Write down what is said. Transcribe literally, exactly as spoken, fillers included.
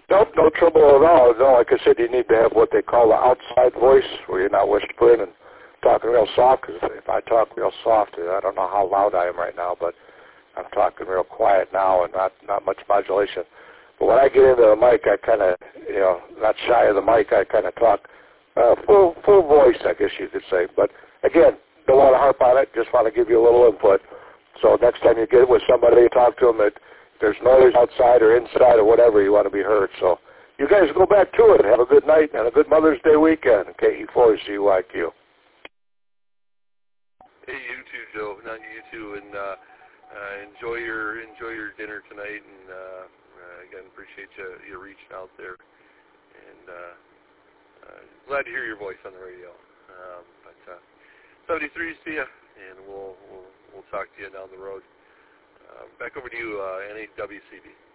Nope, no trouble at all. No, like I said, you need to have what they call the outside voice, where you're not whispering and talking real soft. Because if I talk real soft, I don't know how loud I am right now, but I'm talking real quiet now and not not much modulation. But when I get into the mic, I kind of, you know, not shy of the mic. I kind of talk uh, full full voice, I guess you could say. But again, don't want to harp on it. Just want to give you a little input. So next time you get with somebody, talk to them that there's noise outside or inside or whatever, you want to be heard. So you guys go back to it. Have a good night and a good Mother's Day weekend. K E four C Y Q. Hey, you too, Joe. Not you too, and uh, uh, enjoy your enjoy your dinner tonight. And uh, uh, again, appreciate you you reaching out there. And uh, uh, glad to hear your voice on the radio. Um, but uh, seventy-three, see ya, and we'll we'll we'll talk to you down the road. Uh, back over to you, uh, N A W C B.